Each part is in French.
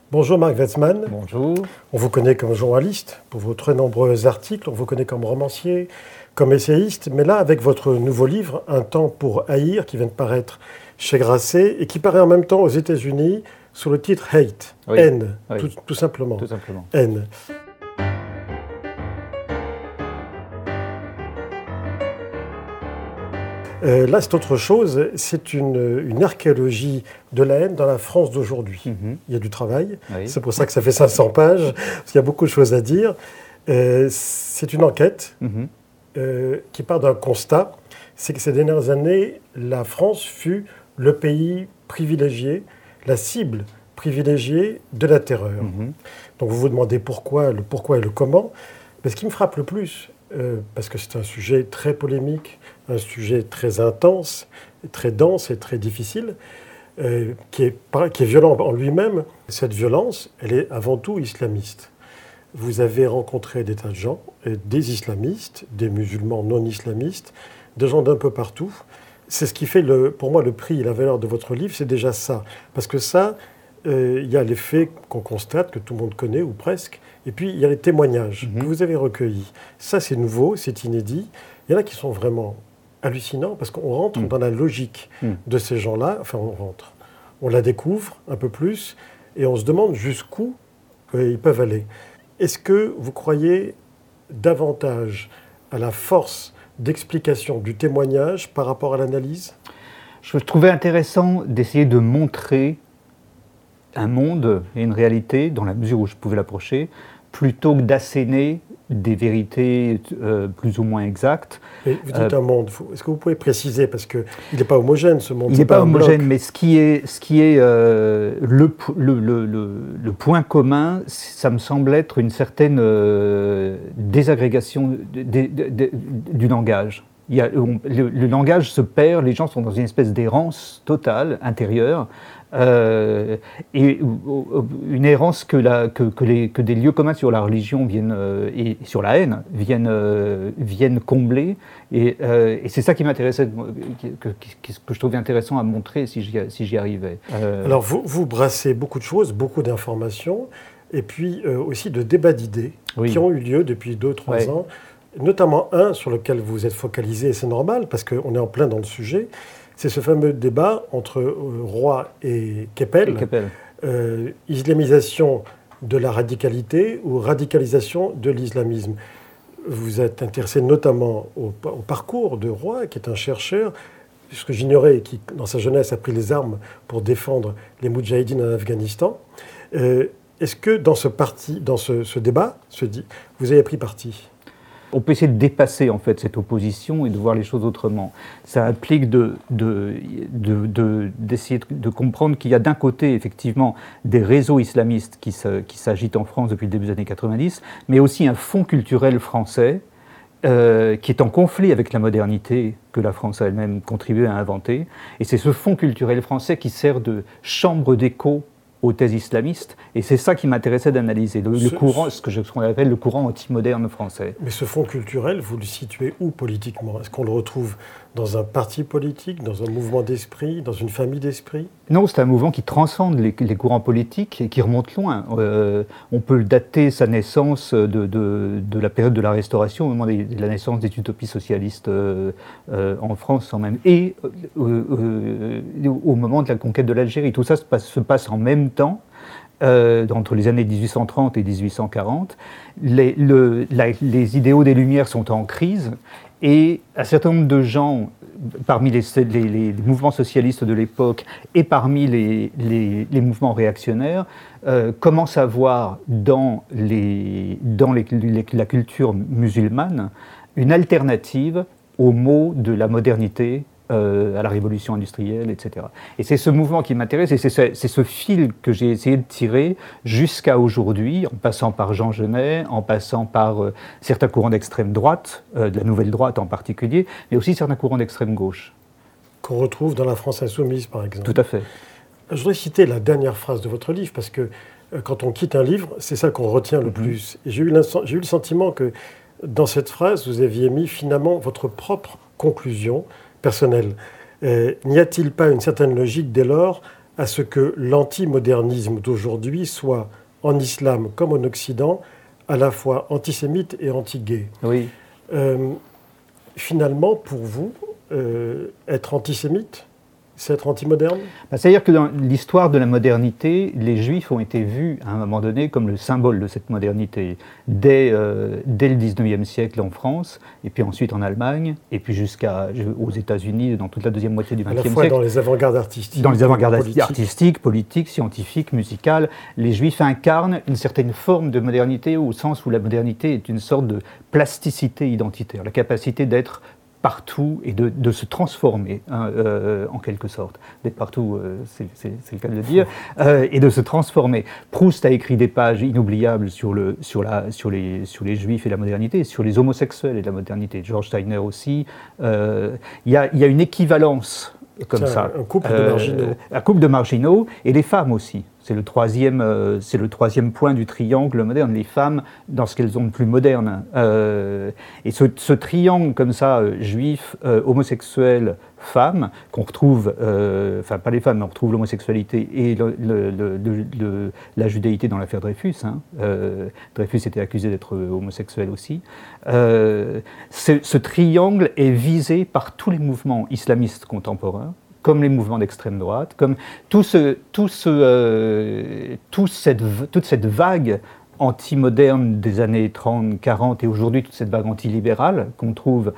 Bonjour Marc Wetzmann. Bonjour. On vous connaît comme journaliste pour vos très nombreux articles, on vous connaît comme romancier, comme essayiste, mais là avec votre nouveau livre, Un temps pour haïr, qui vient de paraître chez Grasset et qui paraît en même temps aux États-Unis sous le titre Hate, Oui. haine, Oui. Tout simplement. Tout simplement. Haine. Là, c'est autre chose. C'est une archéologie de la haine dans la France d'aujourd'hui. Il y a du travail. Oui. C'est pour ça que ça fait 500 pages, parce qu'il y a beaucoup de choses à dire. C'est une enquête qui part d'un constat. C'est que ces dernières années, la France fut le pays privilégié, la cible privilégiée de la terreur. Donc vous vous demandez pourquoi, le pourquoi et le comment. Mais ce qui me frappe le plus, parce que c'est un sujet très polémique, un sujet très intense, très dense et très difficile, qui est violent en lui-même. Cette violence, elle est avant tout islamiste. Vous avez rencontré des tas de gens, des islamistes, des musulmans non islamistes, des gens d'un peu partout. C'est ce qui fait, pour moi, le prix et la valeur de votre livre, c'est déjà ça. Parce que ça, il y a les faits qu'on constate, que tout le monde connaît, ou presque, et puis il y a les témoignages que vous avez recueillis. Ça, c'est nouveau, c'est inédit. Il y en a qui sont vraiment hallucinants, parce qu'on rentre dans la logique de ces gens-là. Enfin, on la découvre un peu plus, et on se demande jusqu'où ils peuvent aller. Est-ce que vous croyez davantage à la force d'explication du témoignage par rapport à l'analyse ? Je trouvais intéressant d'essayer de montrer un monde et une réalité, dans la mesure où je pouvais l'approcher, plutôt que d'asséner des vérités plus ou moins exactes. Et vous dites un monde, est-ce que vous pouvez préciser, parce qu'il n'est pas homogène ce monde. Il n'est pas homogène, mais ce qui est le point commun, ça me semble être une certaine désagrégation du langage. Le langage se perd, les gens sont dans une espèce d'errance totale, intérieure, et une errance que des lieux communs sur la religion et sur la haine viennent combler. Et c'est ça qui m'intéressait, que je trouvais intéressant à montrer si j'y arrivais. Alors vous brassez beaucoup de choses, beaucoup d'informations, et puis aussi de débats d'idées qui ont eu lieu depuis 2-3 ans. Notamment un sur lequel vous êtes focalisé, et c'est normal, parce qu'on est en plein dans le sujet, c'est ce fameux débat entre Roy et Keppel, islamisation de la radicalité ou radicalisation de l'islamisme. Vous êtes intéressé notamment au parcours de Roy, qui est un chercheur, ce que j'ignorais, qui dans sa jeunesse a pris les armes pour défendre les Moudjahidines en Afghanistan. Est-ce que dans ce débat, vous avez pris parti ? On peut essayer de dépasser en fait cette opposition et de voir les choses autrement. Ça implique d'essayer de comprendre qu'il y a d'un côté effectivement des réseaux islamistes qui s'agitent en France depuis le début des années 90, mais aussi un fond culturel français qui est en conflit avec la modernité que la France a elle-même contribué à inventer. Et c'est ce fond culturel français qui sert de chambre d'écho aux thèses islamistes, et c'est ça qui m'intéressait d'analyser, ce qu'on appelle le courant anti-moderne français. Mais ce fond culturel, vous le situez où politiquement ? Est-ce qu'on le retrouve dans un parti politique, dans un mouvement d'esprit, dans une famille d'esprit ? Non, c'est un mouvement qui transcende les courants politiques et qui remonte loin. On peut dater sa naissance de la période de la Restauration, au moment de la naissance des utopies socialistes en France, et au moment de la conquête de l'Algérie. Tout ça se passe en même temps, entre les années 1830 et 1840. Les idéaux des Lumières sont en crise, et un certain nombre de gens, parmi les mouvements socialistes de l'époque et parmi les mouvements réactionnaires, commencent à voir dans la culture musulmane une alternative aux maux de la modernité, à la révolution industrielle, etc. Et c'est ce mouvement qui m'intéresse, et c'est ce fil que j'ai essayé de tirer jusqu'à aujourd'hui, en passant par Jean Genet, en passant par certains courants d'extrême droite, de la nouvelle droite en particulier, mais aussi certains courants d'extrême gauche. Qu'on retrouve dans la France insoumise, par exemple. Tout à fait. Je voudrais citer la dernière phrase de votre livre, parce que quand on quitte un livre, c'est ça qu'on retient le plus. Et j'ai eu le sentiment que dans cette phrase, vous aviez mis finalement votre propre conclusion personnelle. N'y a-t-il pas une certaine logique dès lors à ce que l'antimodernisme d'aujourd'hui soit, en islam comme en Occident, à la fois antisémite et anti-gay. Oui. Finalement, pour vous, être antisémite, c'est être anti-moderne ? C'est-à-dire que dans l'histoire de la modernité, les Juifs ont été vus à un moment donné comme le symbole de cette modernité, dès le 19e siècle en France, et puis ensuite en Allemagne, et puis jusqu'aux États-Unis, dans toute la deuxième moitié du XXe siècle. À la fois dans les avant-gardes artistiques. Dans les avant-gardes artistiques, politiques, scientifiques, musicales, les Juifs incarnent une certaine forme de modernité au sens où la modernité est une sorte de plasticité identitaire, la capacité d'être partout et de se transformer, en quelque sorte. D'être partout, c'est le cas de le dire, et de se transformer. Proust a écrit des pages inoubliables sur les Juifs et la modernité, sur les homosexuels et la modernité. George Steiner aussi. Il y a une équivalence comme ça. Un couple de marginaux. Un couple de marginaux, et les femmes aussi. C'est le troisième point du triangle moderne, les femmes dans ce qu'elles ont de plus moderne. Et ce triangle comme ça, juif, homosexuel, femme, qu'on retrouve, enfin pas les femmes, mais on retrouve l'homosexualité et la judéité dans l'affaire Dreyfus. Dreyfus était accusé d'être homosexuel aussi. Ce triangle est visé par tous les mouvements islamistes contemporains, comme les mouvements d'extrême droite, comme toute cette vague anti-moderne des années 30, 40 et aujourd'hui toute cette vague anti-libérale qu'on trouve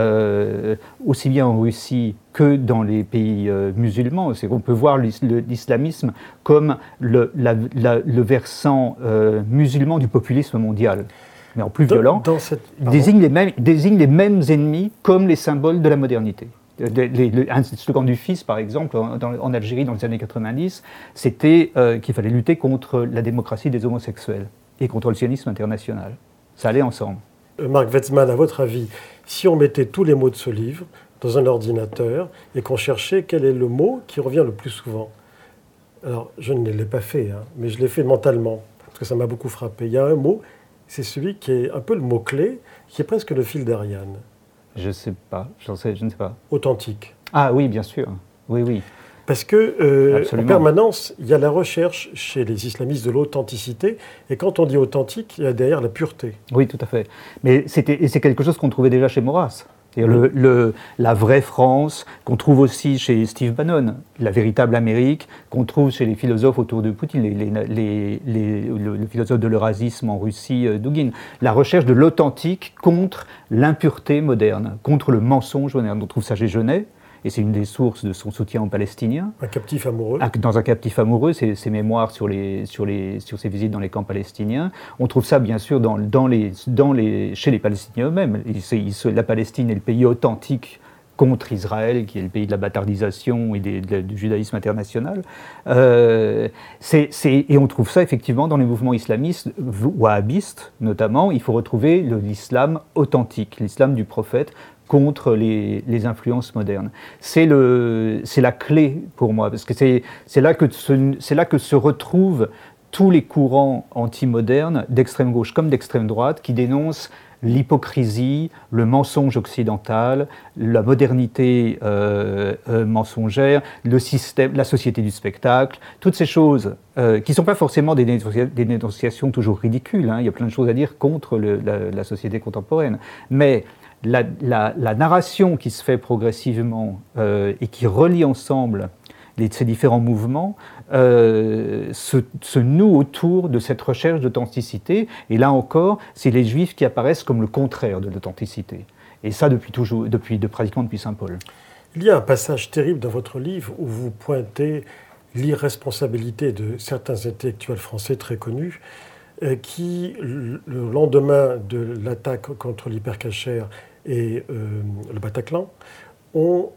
aussi bien en Russie que dans les pays musulmans. C'est qu'on peut voir l'islamisme comme le versant musulman du populisme mondial, mais en plus violent, désigne les mêmes ennemis comme les symboles de la modernité. Un slogan du FIS, par exemple, en Algérie dans les années 90, c'était qu'il fallait lutter contre la démocratie des homosexuels et contre le sionisme international. Ça allait ensemble. Marc Wetzmann, à votre avis, si on mettait tous les mots de ce livre dans un ordinateur et qu'on cherchait quel est le mot qui revient le plus souvent? Alors, je ne l'ai pas fait, mais je l'ai fait mentalement, parce que ça m'a beaucoup frappé. Il y a un mot, c'est celui qui est un peu le mot-clé, qui est presque le fil d'Ariane. Je ne sais pas, je ne sais pas. Authentique. Ah oui, bien sûr, oui. Parce que, en permanence, il y a la recherche chez les islamistes de l'authenticité, et quand on dit authentique, il y a derrière la pureté. Oui, tout à fait. Mais c'est quelque chose qu'on trouvait déjà chez Maurras. La vraie France, qu'on trouve aussi chez Steve Bannon, la véritable Amérique, qu'on trouve chez les philosophes autour de Poutine, le philosophe de l'eurasisme en Russie, Douguine. La recherche de l'authentique contre l'impureté moderne, contre le mensonge moderne. On trouve ça chez Genet, et c'est une des sources de son soutien aux Palestiniens. Un captif amoureux. Dans Un captif amoureux, ses mémoires sur ses visites dans les camps palestiniens. On trouve ça bien sûr chez les Palestiniens eux-mêmes. La Palestine est le pays authentique contre Israël, qui est le pays de la bâtardisation et du judaïsme international. Et on trouve ça effectivement dans les mouvements islamistes, wahhabistes notamment. Il faut retrouver l'islam authentique, l'islam du prophète, contre les influences modernes. C'est la clé pour moi, parce que c'est là que se retrouvent tous les courants anti-modernes, d'extrême gauche comme d'extrême droite, qui dénoncent l'hypocrisie, le mensonge occidental, la modernité mensongère, le système, la société du spectacle, toutes ces choses qui ne sont pas forcément des dénonciations toujours ridicules. Il y a plein de choses à dire contre la société contemporaine. Mais la narration qui se fait progressivement et qui relie ensemble ces différents mouvements se nouent autour de cette recherche d'authenticité. Et là encore, c'est les Juifs qui apparaissent comme le contraire de l'authenticité. Et ça pratiquement depuis Saint Paul. Il y a un passage terrible dans votre livre où vous pointez l'irresponsabilité de certains intellectuels français très connus qui, le lendemain de l'attaque contre l'hypercachère et le Bataclan, ont,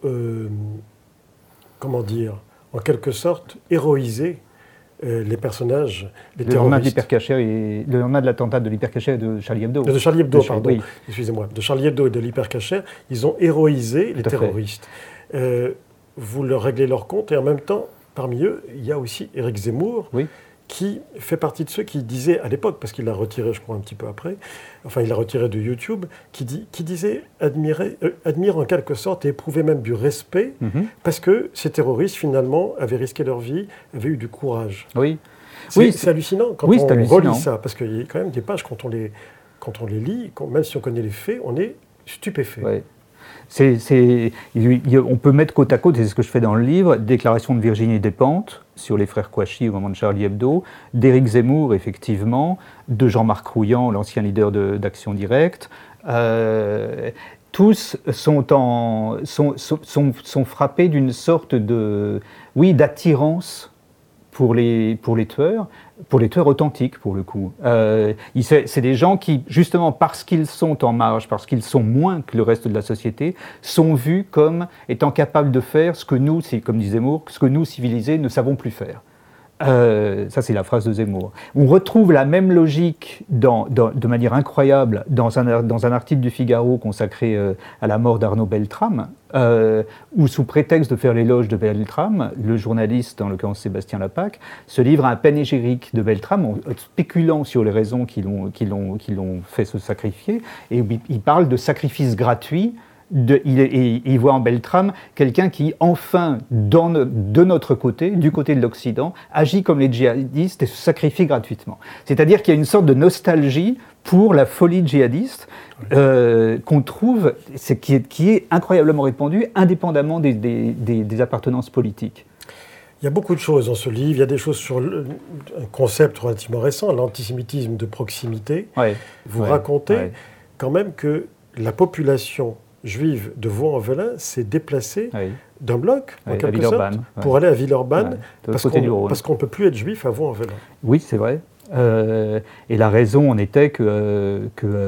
en quelque sorte, héroïsé les personnages, les terroristes. Le lendemain de l'attentat de l'hypercachère de Charlie Hebdo. De Charlie Hebdo, pardon, oui. Excusez-moi. De Charlie Hebdo et de l'hypercachère, ils ont héroïsé les terroristes. Vous leur réglez leur compte et en même temps, parmi eux, il y a aussi Éric Zemmour, qui fait partie de ceux qui disaient à l'époque, parce qu'il l'a retiré, je crois, un petit peu après, enfin il l'a retiré de YouTube, qui disait admire en quelque sorte et éprouver même du respect, parce que ces terroristes, finalement, avaient risqué leur vie, avaient eu du courage. Oui. C'est hallucinant quand on hallucinant. relit ça, parce qu'il y a quand même des pages, quand on les lit, même si on connaît les faits, on est stupéfait. Oui. On peut mettre côte à côte, et c'est ce que je fais dans le livre, déclaration de Virginie Despentes sur les frères Kouachi au moment de Charlie Hebdo, d'Éric Zemmour, effectivement, de Jean-Marc Rouillant, l'ancien leader d'Action Directe. Tous sont frappés d'une sorte d'attirance pour les tueurs authentiques, pour le coup. C'est des gens qui, justement, parce qu'ils sont en marge, parce qu'ils sont moins que le reste de la société, sont vus comme étant capables de faire ce que nous, comme disait Zemmour, ce que nous, civilisés, ne savons plus faire. Ça, c'est la phrase de Zemmour. On retrouve la même logique de manière incroyable dans un article du Figaro consacré à la mort d'Arnaud Beltrame, où, sous prétexte de faire l'éloge de Beltrame, le journaliste, en l'occurrence Sébastien Lapaque, se livre à un panégyrique de Beltrame, en spéculant sur les raisons qui l'ont fait se sacrifier, et il parle de sacrifice gratuit. Il voit en Beltrame quelqu'un qui, enfin, de notre côté, du côté de l'Occident, agit comme les djihadistes et se sacrifie gratuitement. C'est-à-dire qu'il y a une sorte de nostalgie pour la folie djihadiste qu'on trouve, qui est incroyablement répandue, indépendamment des appartenances politiques. Il y a beaucoup de choses dans ce livre. Il y a des choses sur un concept relativement récent, l'antisémitisme de proximité. Vous racontez quand même que la population juive de Vaux-en-Velin s'est déplacée d'un bloc, en quelque sorte, pour aller à Villeurbanne, parce qu'on ne peut plus être juif à Vaux-en-Velin. Oui, c'est vrai. Et la raison en était que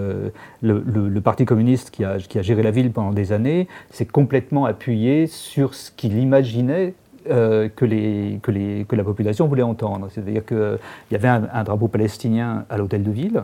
le Parti communiste qui a géré la ville pendant des années s'est complètement appuyé sur ce qu'il imaginait que la population voulait entendre. C'est-à-dire qu'il y avait un drapeau palestinien à l'hôtel de ville.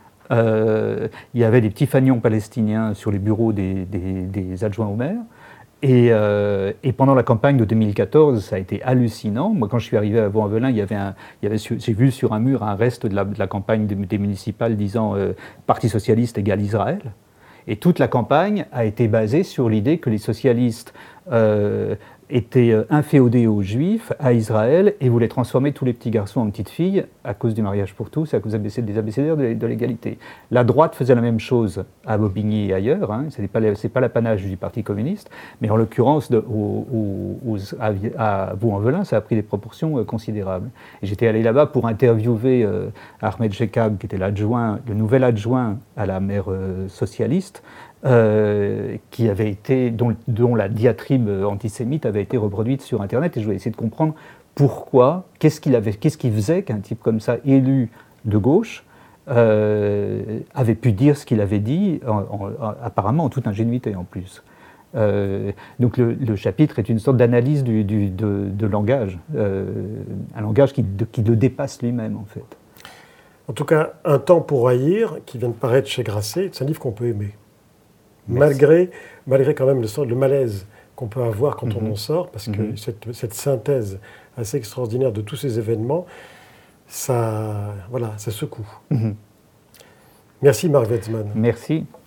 Il y avait des petits fanions palestiniens sur les bureaux des adjoints au maire. Et pendant la campagne de 2014, ça a été hallucinant. Moi, quand je suis arrivé à Vaux-en-Velin, j'ai vu sur un mur un reste de la campagne des municipales disant « Parti socialiste égale Israël ». Et toute la campagne a été basée sur l'idée que les socialistes étaient inféodés aux Juifs, à Israël, et voulaient transformer tous les petits garçons en petites filles à cause du mariage pour tous, à cause des abécédaires de l'égalité. La droite faisait la même chose à Bobigny et ailleurs, c'est pas l'apanage du Parti communiste, mais en l'occurrence à Vaux-en-Velin, ça a pris des proportions considérables. Et j'étais allé là-bas pour interviewer Ahmed Jekab, qui était le nouvel adjoint à la maire socialiste, qui avait été, dont la diatribe antisémite avait été reproduite sur Internet, et je voulais essayer de comprendre pourquoi, qu'est-ce qu'il faisait qu'un type comme ça, élu de gauche, avait pu dire ce qu'il avait dit, apparemment en toute ingénuité en plus. Donc le chapitre est une sorte d'analyse de langage, un langage qui le dépasse lui-même en fait. En tout cas, Un temps pour haïr, qui vient de paraître chez Grasset, c'est un livre qu'on peut aimer. Malgré quand même le malaise qu'on peut avoir quand on en sort, parce que cette synthèse assez extraordinaire de tous ces événements, ça secoue. Merci Marc Wetzmann. Merci.